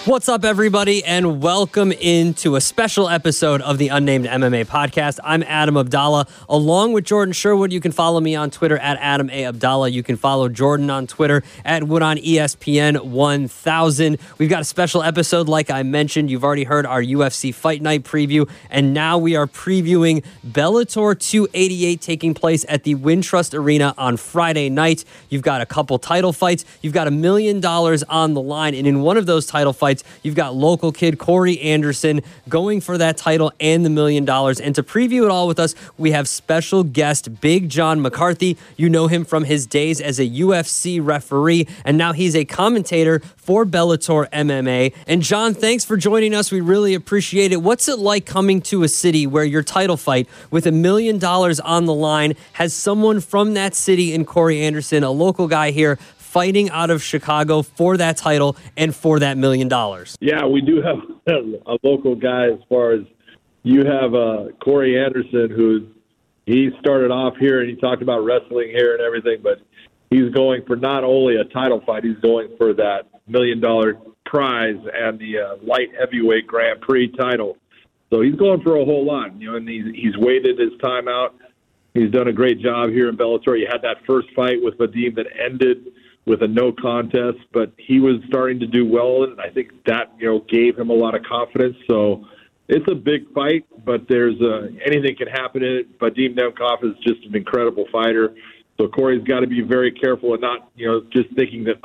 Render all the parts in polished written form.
What's up, everybody, and welcome into a special episode of the Unnamed MMA Podcast. I'm Adam Abdallah, along with Jordan Sherwood. You can follow me on Twitter at Adam A. Abdallah. You can follow Jordan on Twitter at WoodOnESPN 1000. We've got a special episode, like I mentioned. You've already heard our UFC Fight Night preview, and now we are previewing Bellator 288 taking place at the Wintrust Arena on Friday night. You've got a couple title fights. You've got $1 million on the line, and in one of those title fights, you've got local kid Corey Anderson going for that title and the $1 million. And to preview it all with us, we have special guest Big John McCarthy. You know him from his days as a UFC referee, and now he's a commentator for Bellator MMA. And John, thanks for joining us. We really appreciate it. What's it like coming to a city where your title fight with $1 million on the line has someone from that city in Corey Anderson, a local guy here, fighting out of Chicago for that title and for that $1 million? Yeah, we do have a local guy as far as you have Corey Anderson, he started off here and he talked about wrestling here and everything, but he's going for not only a title fight, he's going for that $1 million prize and the light heavyweight Grand Prix title. So he's going for a whole lot, and he's waited his time out. He's done a great job here in Bellator. He had that first fight with Vadim that ended with a no contest, but he was starting to do well, and I think that gave him a lot of confidence. So it's a big fight, but there's anything can happen in it. Vadim Nemkov is just an incredible fighter, so Corey's got to be very careful and not just thinking that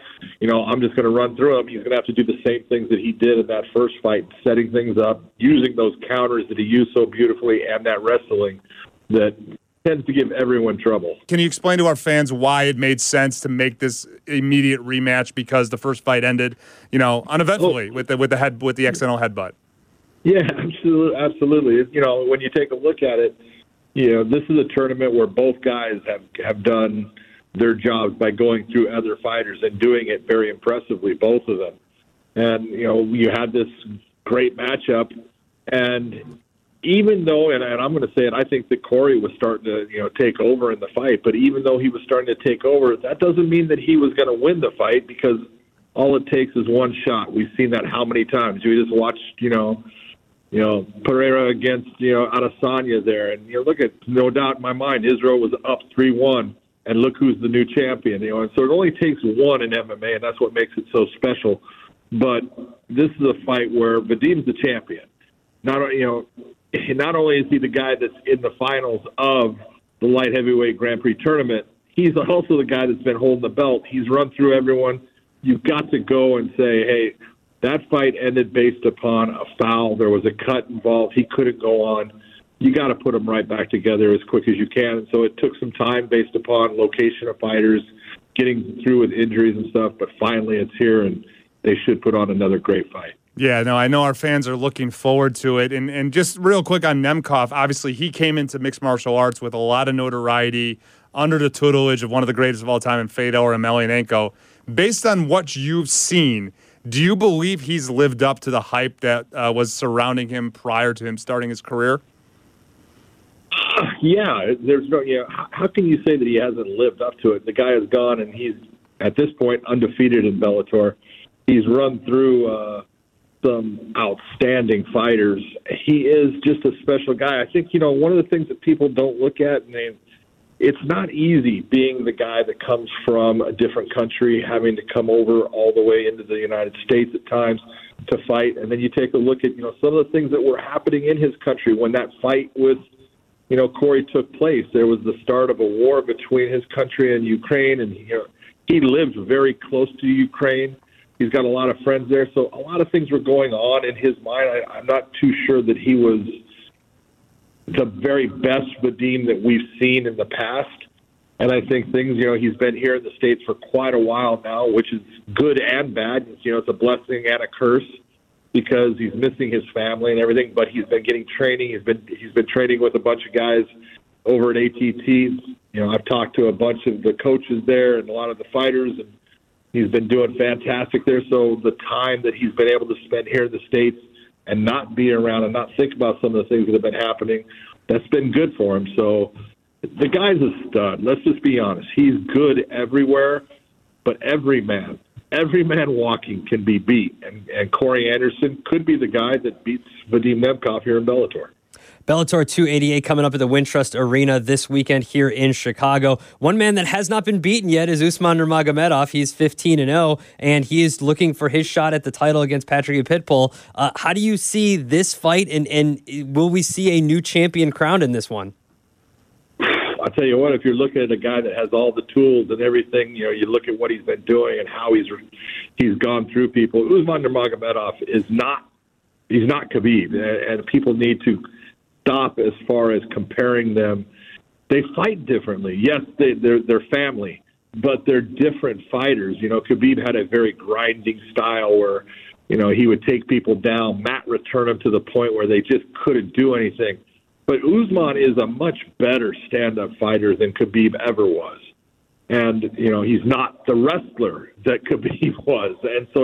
I'm just going to run through him. He's going to have to do the same things that he did in that first fight, setting things up, using those counters that he used so beautifully, and that wrestling that tends to give everyone trouble. Can you explain to our fans why it made sense to make this immediate rematch, because the first fight ended, uneventfully with the accidental headbutt? Yeah, absolutely. When you take a look at it, this is a tournament where both guys have done their jobs by going through other fighters and doing it very impressively, both of them. And you had this great matchup, and even though, and I'm going to say it, I think that Corey was starting to, take over in the fight. But even though he was starting to take over, that doesn't mean that he was going to win the fight, because all it takes is one shot. We've seen that how many times? We just watched, Pereira against, Adesanya there. And, look at, no doubt in my mind, Israel was up 3-1, and look who's the new champion. And so it only takes one in MMA, and that's what makes it so special. But this is a fight where Vadim's the champion. Not only is he the guy that's in the finals of the light heavyweight Grand Prix tournament, he's also the guy that's been holding the belt. He's run through everyone. You've got to go and say, hey, that fight ended based upon a foul. There was a cut involved. He couldn't go on. You got to put them right back together as quick as you can. And so it took some time based upon location of fighters, getting through with injuries and stuff, but finally it's here, and they should put on another great fight. Yeah, no, I know our fans are looking forward to it. And just real quick on Nemkov, obviously he came into mixed martial arts with a lot of notoriety under the tutelage of one of the greatest of all time in Fedor Emelianenko. Based on what you've seen, do you believe he's lived up to the hype that was surrounding him prior to him starting his career? Yeah, there's no. How can you say that he hasn't lived up to it? The guy has gone, and he's at this point undefeated in Bellator. He's run through some outstanding fighters. He is just a special guy. I think one of the things that people don't look at, and it's not easy being the guy that comes from a different country, having to come over all the way into the United States at times to fight, and then you take a look at some of the things that were happening in his country when that fight with Corey took place. There was the start of a war between his country and Ukraine, and he lived very close to Ukraine. He's got a lot of friends there, so a lot of things were going on in his mind. I'm not too sure that he was the very best Vadim that we've seen in the past. And I think things, he's been here in the States for quite a while now, which is good and bad. It's a blessing and a curse, because he's missing his family and everything, but he's been getting training. He's been training with a bunch of guys over at ATT. I've talked to a bunch of the coaches there and a lot of the fighters, and he's been doing fantastic there. So the time that he's been able to spend here in the States and not be around and not think about some of the things that have been happening, that's been good for him. So the guy's a stud. Let's just be honest. He's good everywhere, but every man every man walking can be beat, and Corey Anderson could be the guy that beats Vadim Nemkov here in Bellator. Bellator 288 coming up at the Wintrust Arena this weekend here in Chicago. One man that has not been beaten yet is Usman Nurmagomedov. He's 15-0, and he is looking for his shot at the title against Patrick Pitbull. How do you see this fight, and will we see a new champion crowned in this one? I'll tell you what, if you're looking at a guy that has all the tools and everything, you look at what he's been doing and how he's gone through people. Usman Nurmagomedov he's not Khabib, and people need to stop as far as comparing them. They fight differently. Yes, they're family, but they're different fighters. Khabib had a very grinding style where, he would take people down, mat return them to the point where they just couldn't do anything. But Usman is a much better stand-up fighter than Khabib ever was. And, he's not the wrestler that Khabib was. And so,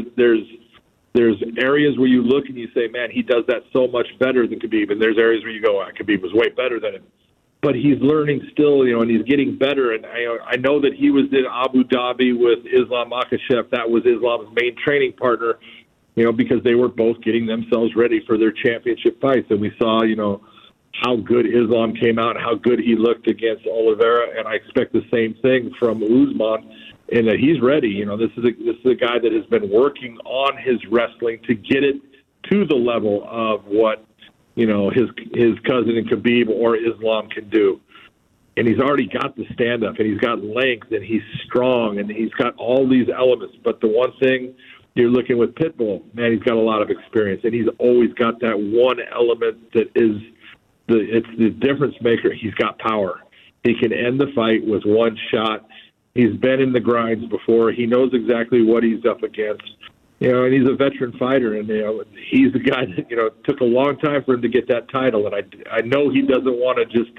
there's areas where you look and you say, man, he does that so much better than Khabib. And there's areas where you go, Khabib was way better than him. But he's learning still, and he's getting better. And I know that he was in Abu Dhabi with Islam Makhachev. That was Islam's main training partner, because they were both getting themselves ready for their championship fights. And we saw, how good Islam came out and how good he looked against Oliveira. And I expect the same thing from Usman, in that he's ready. This is a guy that has been working on his wrestling to get it to the level of what, his cousin in Khabib or Islam can do. And he's already got the stand-up, and he's got length, and he's strong, and he's got all these elements. But the one thing you're looking with Pitbull, man, he's got a lot of experience, and he's always got that one element that is it's the difference maker. He's got power. He can end the fight with one shot. He's been in the grinds before. He knows exactly what he's up against. And he's a veteran fighter, and he's the guy that took a long time for him to get that title. And I know he doesn't want to just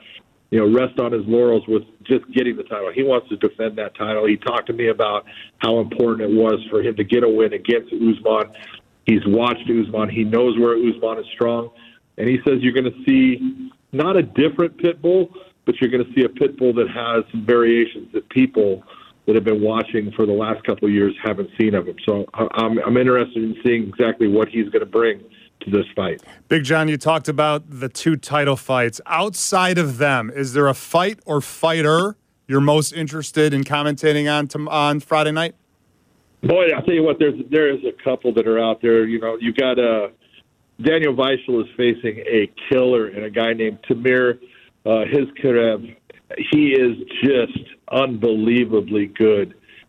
rest on his laurels with just getting the title. He wants to defend that title. He talked to me about how important it was for him to get a win against Usman. He's watched Usman. He knows where Usman is strong. And he says you're going to see not a different Pitbull, but you're going to see a Pitbull that has some variations that people that have been watching for the last couple of years haven't seen of him. So I'm interested in seeing exactly what he's going to bring to this fight. Big John, you talked about the two title fights. Outside of them, is there a fight or fighter you're most interested in commentating on Friday night? Boy, I'll tell you what, there is a couple that are out there. You got Daniel Weichel is facing a killer and a guy named Tamir Hizkarev. He is just unbelievably good.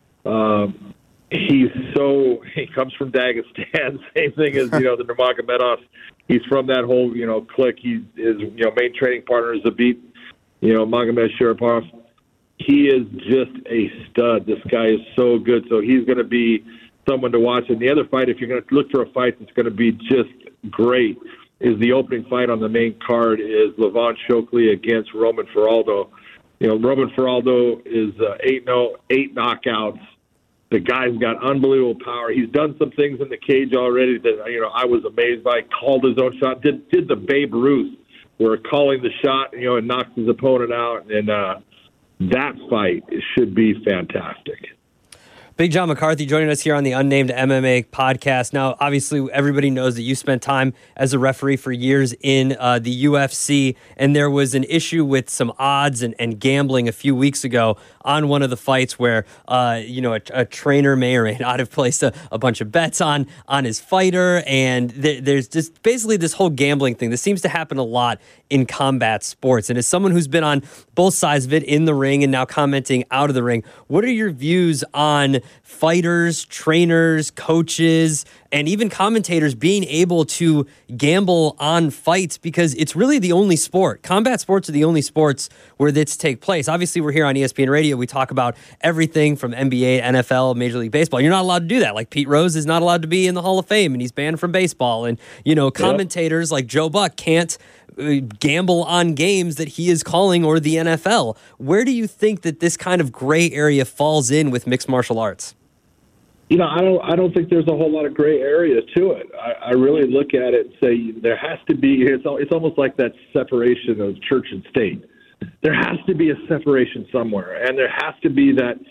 He comes from Dagestan. Same thing as, the Nurmagomedov. He's from that whole, clique. His main training partner is Zabit, Magomed Sharipov. He is just a stud. This guy is so good. So he's going to be someone to watch. And the other fight, if you're going to look for a fight that's going to be just great, is the opening fight on the main card is Levon Shokely against Roman Faraldo. Roman Faraldo is 8-0, 8 knockouts. The guy's got unbelievable power. He's done some things in the cage already that, I was amazed by. Called his own shot. Did the Babe Ruth, where calling the shot, and knocked his opponent out. And that fight should be fantastic. Big John McCarthy joining us here on the Unnamed MMA podcast. Now, obviously, everybody knows that you spent time as a referee for years in the UFC, and there was an issue with some odds and gambling a few weeks ago on one of the fights where, a trainer may or may not have placed a bunch of bets on his fighter, and there's just basically this whole gambling thing. This seems to happen a lot in combat sports, and as someone who's been on both sides of it, in the ring and now commenting out of the ring, what are your views on fighters, trainers, coaches, and even commentators being able to gamble on fights? Because it's really the only sport. Combat sports are the only sports where this take place. Obviously, we're here on ESPN Radio. We talk about everything from NBA, NFL, Major League Baseball. You're not allowed to do that. Like Pete Rose is not allowed to be in the Hall of Fame, and he's banned from baseball. And, commentators like Joe Buck can't gamble on games that he is calling, or the NFL. Where do you think that this kind of gray area falls in with mixed martial arts? I don't think there's a whole lot of gray area to it. I really look at it and say there has to be. It's almost like that separation of church and state. There has to be a separation somewhere, and there has to be that.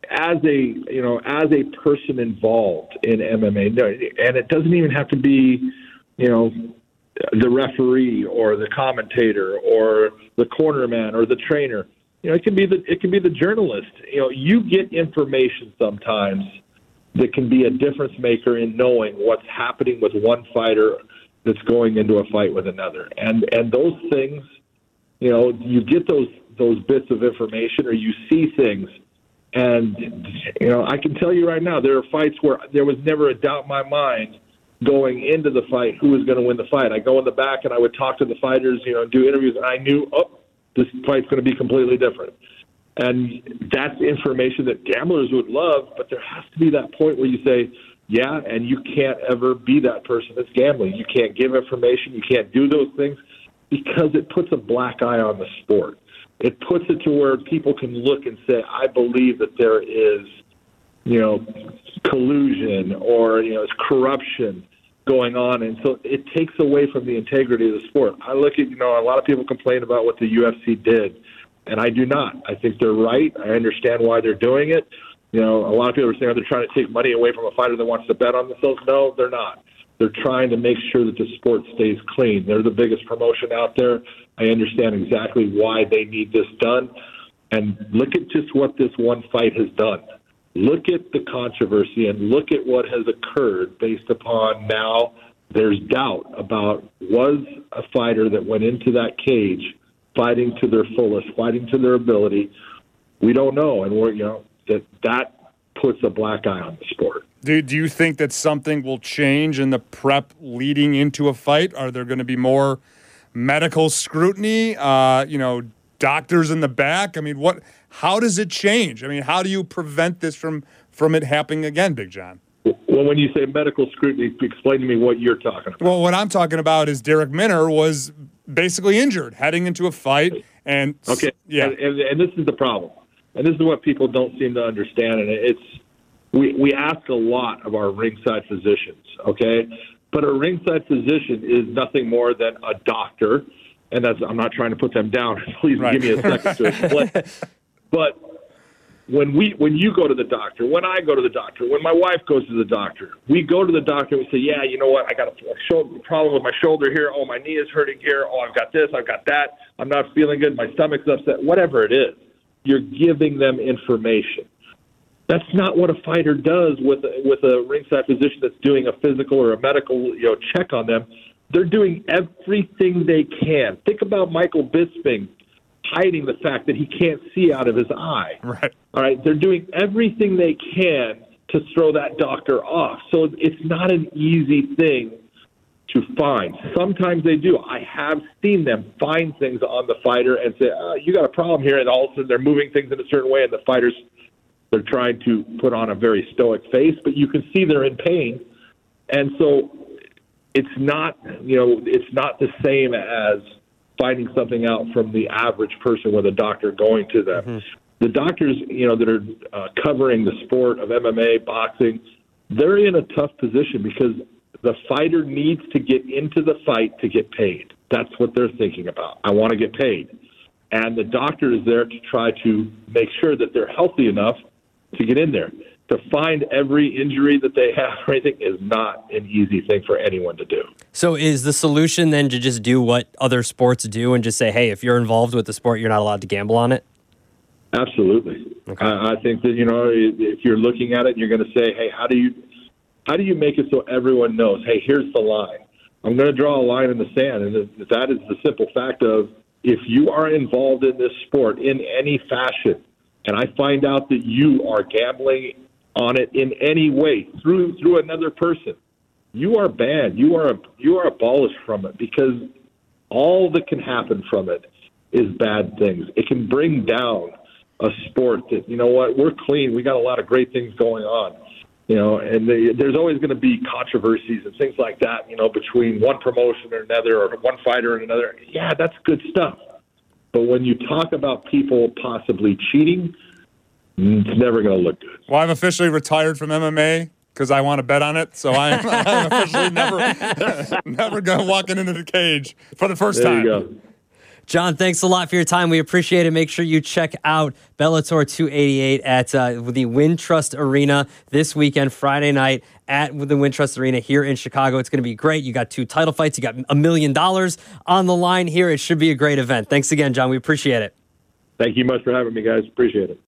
as a person involved in MMA, and it doesn't even have to be, the referee or the commentator or the cornerman or the trainer. It can be the journalist. You get information sometimes that can be a difference maker in knowing what's happening with one fighter that's going into a fight with another. And those things, you get those bits of information, or you see things. And, I can tell you right now, there are fights where there was never a doubt in my mind going into the fight who was going to win the fight. I go in the back and I would talk to the fighters, and do interviews, and I knew, this fight's going to be completely different. And that's information that gamblers would love, but there has to be that point where you say, yeah, and you can't ever be that person that's gambling. You can't give information. You can't do those things, because it puts a black eye on the sport. It puts it to where people can look and say, I believe that there is, collusion or, it's corruption going on. And so it takes away from the integrity of the sport. I look at, a lot of people complain about what the UFC did, and I do not. I think they're right. I understand why they're doing it. A lot of people are saying they're trying to take money away from a fighter that wants to bet on themselves. No, they're not. They're trying to make sure that the sport stays clean. They're the biggest promotion out there. I understand exactly why they need this done. And look at just what this one fight has done. Look at the controversy and look at what has occurred based upon now there's doubt about, was a fighter that went into that cage fighting to their fullest, fighting to their ability. We don't know. And we're, that puts a black eye on the sport. Do you think that something will change in the prep leading into a fight? Are there going to be more medical scrutiny? Doctors in the back? I mean, how does it change? I mean, how do you prevent this from it happening again, Big John? Well, when you say medical scrutiny, explain to me what you're talking about. Well, what I'm talking about is Derek Minner was basically injured heading into a fight. And okay, yeah, and this is the problem. And this is what people don't seem to understand. And we ask a lot of our ringside physicians, okay? But a ringside physician is nothing more than a doctor. And I'm not trying to put them down. Please give me a second to explain. But when you go to the doctor, when I go to the doctor, when my wife goes to the doctor, we go to the doctor and we say, yeah, you know what? I got a problem with my shoulder here. Oh, my knee is hurting here. Oh, I've got this. I've got that. I'm not feeling good. My stomach's upset. Whatever it is, you're giving them information. That's not what a fighter does with a ringside physician that's doing a physical or a medical check on them. They're doing everything they can. Think about Michael Bisping hiding the fact that he can't see out of his eye. Right. All right. They're doing everything they can to throw that doctor off. So it's not an easy thing to find. Sometimes they do. I have seen them find things on the fighter and say, you got a problem here, and all of a sudden they're moving things in a certain way, and the fighters, they're trying to put on a very stoic face, but you can see they're in pain. And so it's not the same as finding something out from the average person with a doctor going to them. Mm-hmm. The doctors, that are covering the sport of MMA, boxing, they're in a tough position because the fighter needs to get into the fight to get paid. That's what they're thinking about. I want to get paid. And the doctor is there to try to make sure that they're healthy enough to get in there. To find every injury that they have or anything is not an easy thing for anyone to do. So is the solution then to just do what other sports do and just say, hey, if you're involved with the sport, you're not allowed to gamble on it? Absolutely. Okay. I think that, if you're looking at it and you're going to say, hey, how do you make it so everyone knows, hey, here's the line. I'm going to draw a line in the sand, and that is the simple fact of, if you are involved in this sport in any fashion, and I find out that you are gambling on it in any way through another person, you are banned. You are abolished from it, because all that can happen from it is bad things. It can bring down a sport that, we're clean. We got a lot of great things going on, and there's always going to be controversies and things like that, between one promotion or another, or one fighter and another. Yeah, that's good stuff. But when you talk about people possibly cheating, it's never going to look good. Well, I've officially retired from MMA because I want to bet on it. So I'm officially never going to walk into the cage for the first time. There you go. John, thanks a lot for your time. We appreciate it. Make sure you check out Bellator 288 at the Wintrust Arena this weekend, Friday night at the Wintrust Arena here in Chicago. It's going to be great. You got 2 title fights. You got $1 million on the line here. It should be a great event. Thanks again, John. We appreciate it. Thank you much for having me, guys. Appreciate it.